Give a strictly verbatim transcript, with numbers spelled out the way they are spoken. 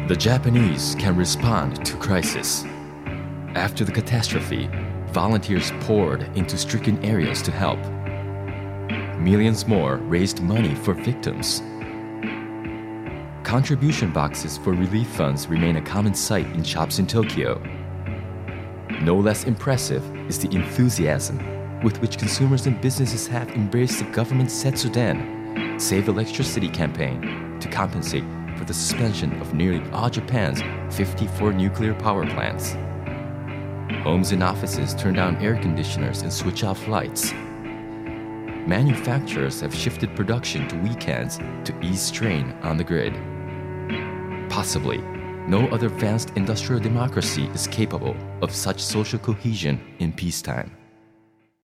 The Japanese can respond to crisis. After the catastrophe, volunteers poured into stricken areas to help. Millions more raised money for victims. Contribution boxes for relief funds remain a common sight in shops in Tokyo. No less impressive is the enthusiasm with which consumers and businesses have embraced the government's Setsuden, Save Electricity campaign, to compensate for the suspension of nearly all Japan's fifty-four nuclear power plants. Homes and offices turn down air conditioners and switch off lights. Manufacturers have shifted production to weekends to ease strain on the grid. Possibly, no other advanced industrial democracy is capable of such social cohesion in peacetime.